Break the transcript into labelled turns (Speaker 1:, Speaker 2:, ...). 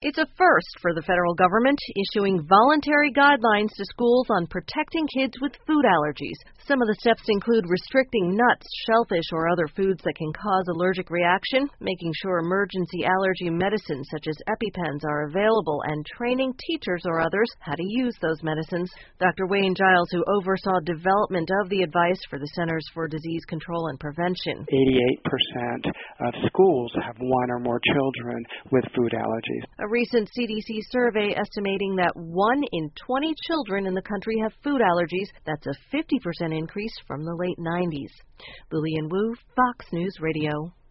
Speaker 1: It's a first for the federal government, issuing voluntary guidelines to schools on protecting kids with food allergies. Some of the steps include restricting nuts, shellfish, or other foods that can cause allergic reaction, making sure emergency allergy medicines such as EpiPens are available, and training teachers or others how to use those medicines. Dr. Wayne Giles, who oversaw development of the advice for the Centers for Disease Control and Prevention.
Speaker 2: 88% of schools have one or more children with food allergies.
Speaker 1: A recent CDC survey estimating that 1 in 20 children in the country have food allergies. That's a 50% increase from the late 90s. Lillian Wu, Fox News Radio.